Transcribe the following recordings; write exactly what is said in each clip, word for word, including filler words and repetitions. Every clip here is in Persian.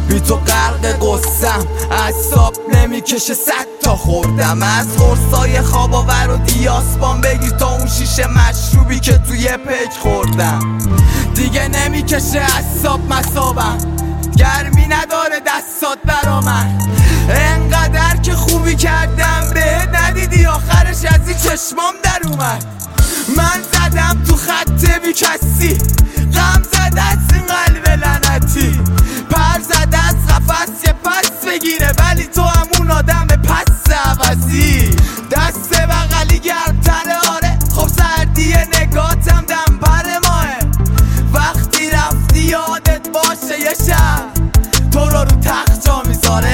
بی تو غرق قصم، اعصاب نمیکشه صد تا خوردم. از قرصای خواب آور و دیاسپان بگیر تا اون شیشه مشروبی که توی پیک خوردم. دیگه نمیکشه اعصاب مصابم، گرمی نداره دستات برا من. انقدر که خوبی کردم بهت ندیدی، آخرش از این چشمام در اومد. من زدم تو خط بی کسی، غم زده از این قلب لعنتی. پر زده از قفس یه پس بگیره، ولی تو همون آدم پس عوضی. دست بغلی گرمتره آره، خب سردی نگاتم دم پر ماه. وقتی رفتی یادت باشه یه شب تو رو رو تخت جا میذاره.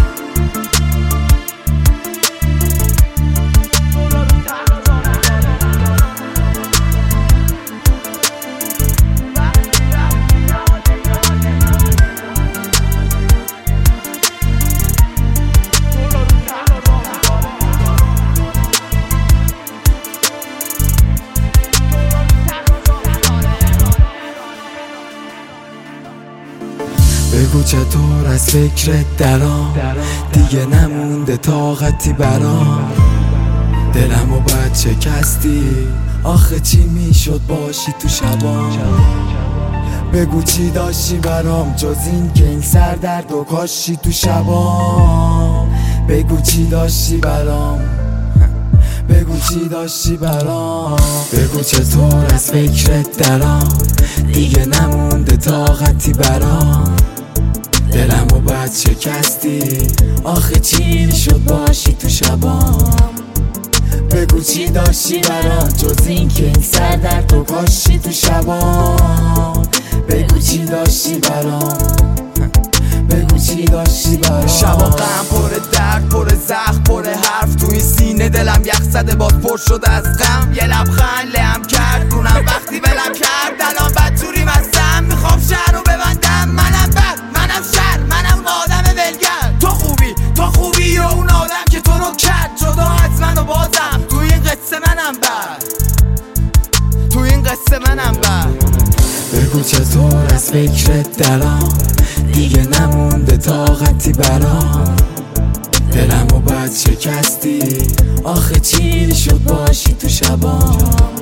بگو چطور از فکرت درام، دیگه نمونده طاقتی برام. دلمو باید شکستی، آخه چی میشد باشی تو شبام. بگو چی داشتی برام جز این که این سر درد و کاشی تو شبام. بگو چی داشتی برام، بگو چی داشتی برام. بگو چطور از فکرت درام، دیگه نمونده طاقتی برام. دلمو باید شکستی، آخه چی شد باشی تو شبام. بگو چی داشتی برام جز این که این سر درد تو کاشی تو شبام. بگو چی داشتی برام، بگو چی داشتی برام. شبا غم پر درد پر زخم پر حرف تو این سینه، دلم یخ زده باز پر شده از غم. یه لبخند لهم کرد رونم وقتی ولم کرد، الان بدجوری مستم میخوام شهر رو ببندم. منم بد منم شر منم آدم ولگر، تو خوبی تو خوبی و اون آدم که تو رو کرد جدا از من و بازم تو این قصه منم بد، تو این قصه منم بد. بگو چطور از فکرت درام، دیگه نمونده طاقتی برام. دلمو باید شکستی، آخه چی شد باشی تو شبام.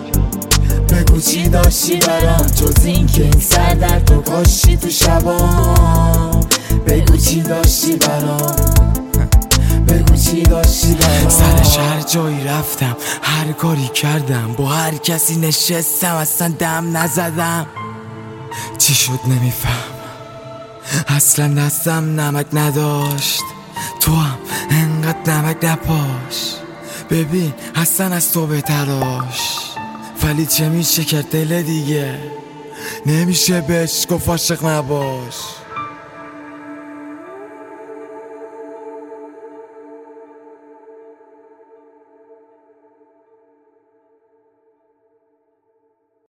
بگو چی داشتی برام جز این که این سر درد تو کاشی تو شبام. بگو چی داشتی برام، بگو چی داشتی برام. سر شهر جایی رفتم، هر کاری کردم، با هر کسی نشستم، اصلا دم نزدم. چی شد نمیفهم، اصلا دستم نمک نداشت، تو هم انقدر نمک نپاش. ببین اصلا از تو بهتراش، ولی چه میشه کرد دل دیگه، نمیشه بهش گفت عاشق نباش.